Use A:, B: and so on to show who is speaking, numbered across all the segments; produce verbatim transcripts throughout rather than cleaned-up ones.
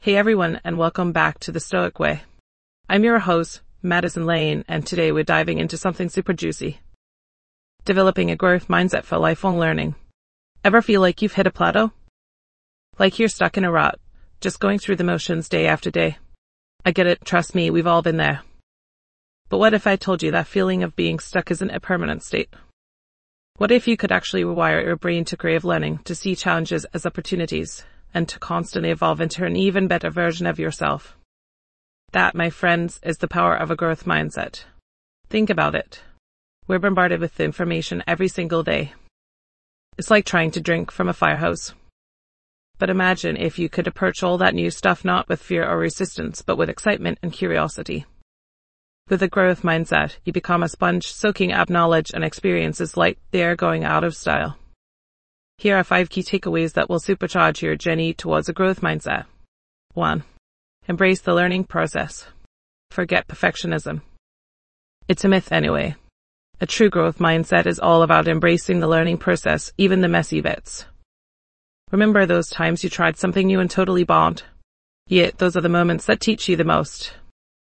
A: Hey everyone, and welcome back to The Stoic Way. I'm your host, Madison Lane, and today we're diving into something super juicy. Developing a growth mindset for lifelong learning. Ever feel like you've hit a plateau? Like you're stuck in a rut, just going through the motions day after day? I get it, trust me, we've all been there. But what if I told you that feeling of being stuck isn't a permanent state? What if you could actually rewire your brain to crave learning, to see challenges as opportunities, and to constantly evolve into an even better version of yourself? That, my friends, is the power of a growth mindset. Think about it. We're bombarded with information every single day. It's like trying to drink from a fire hose. But imagine if you could approach all that new stuff not with fear or resistance, but with excitement and curiosity. With a growth mindset, you become a sponge soaking up knowledge and experiences like they're going out of style. Here are five key takeaways that will supercharge your journey towards a growth mindset. one. Embrace the learning process. Forget perfectionism. It's a myth anyway. A true growth mindset is all about embracing the learning process, even the messy bits. Remember those times you tried something new and totally bombed? Yet those are the moments that teach you the most.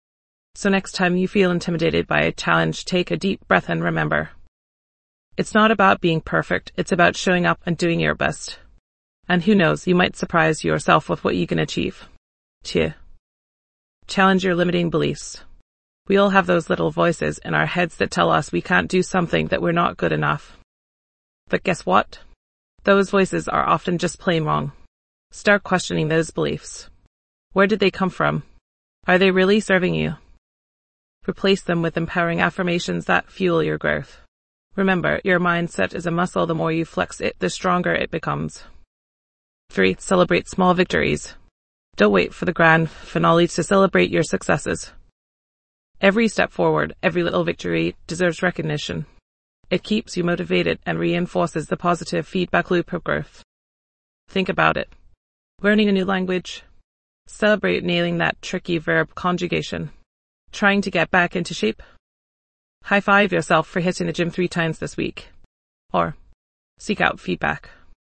A: So next time you feel intimidated by a challenge, take a deep breath and remember. It's not about being perfect, it's about showing up and doing your best. And who knows, you might surprise yourself with what you can achieve. two. Challenge your limiting beliefs. We all have those little voices in our heads that tell us we can't do something, that we're not good enough. But guess what? Those voices are often just plain wrong. Start questioning those beliefs. Where did they come from? Are they really serving you? Replace them with empowering affirmations that fuel your growth. Remember, your mindset is a muscle. The more you flex it, the stronger it becomes. three. Celebrate small victories. Don't wait for the grand finale to celebrate your successes. Every step forward, every little victory deserves recognition. It keeps you motivated and reinforces the positive feedback loop of growth. Think about it. Learning a new language. Celebrate nailing that tricky verb conjugation. Trying to get back into shape. High-five yourself for hitting the gym three times this week. Or seek out feedback.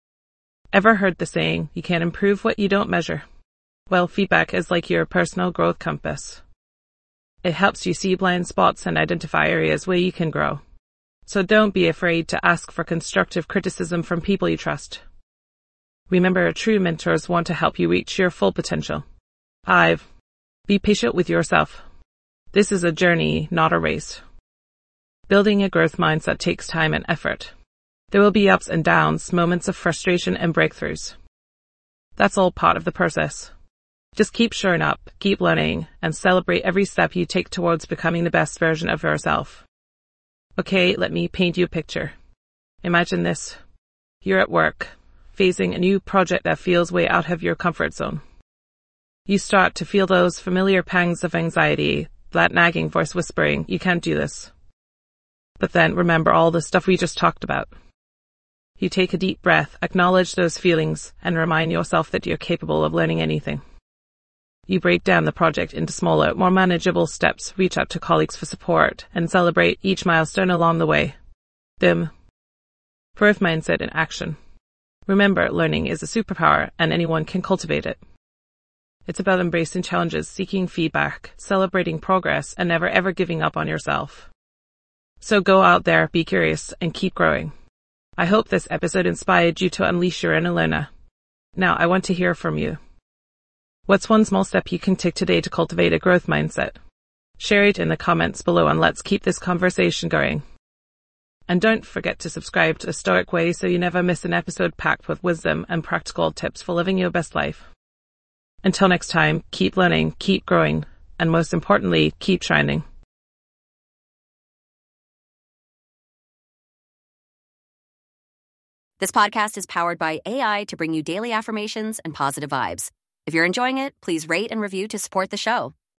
A: Ever heard the saying, you can't improve what you don't measure? Well, feedback is like your personal growth compass. It helps you see blind spots and identify areas where you can grow. So don't be afraid to ask for constructive criticism from people you trust. Remember, true mentors want to help you reach your full potential. five. Be patient with yourself. This is a journey, not a race. Building a growth mindset takes time and effort. There will be ups and downs, moments of frustration and breakthroughs. That's all part of the process. Just keep showing up, keep learning, and celebrate every step you take towards becoming the best version of yourself. Okay, let me paint you a picture. Imagine this. You're at work, facing a new project that feels way out of your comfort zone. You start to feel those familiar pangs of anxiety, that nagging voice whispering, you can't do this. But then remember all the stuff we just talked about. You take a deep breath, acknowledge those feelings, and remind yourself that you're capable of learning anything. You break down the project into smaller, more manageable steps, reach out to colleagues for support, and celebrate each milestone along the way. Boom. Growth mindset in action. Remember, learning is a superpower, and anyone can cultivate it. It's about embracing challenges, seeking feedback, celebrating progress, and never ever giving up on yourself. So go out there, be curious, and keep growing. I hope this episode inspired you to unleash your inner learner. Now, I want to hear from you. What's one small step you can take today to cultivate a growth mindset? Share it in the comments below and let's keep this conversation going. And don't forget to subscribe to The Stoic Way so you never miss an episode packed with wisdom and practical tips for living your best life. Until next time, keep learning, keep growing, and most importantly, keep shining.
B: This podcast is powered by A I to bring you daily affirmations and positive vibes. If you're enjoying it, please rate and review to support the show.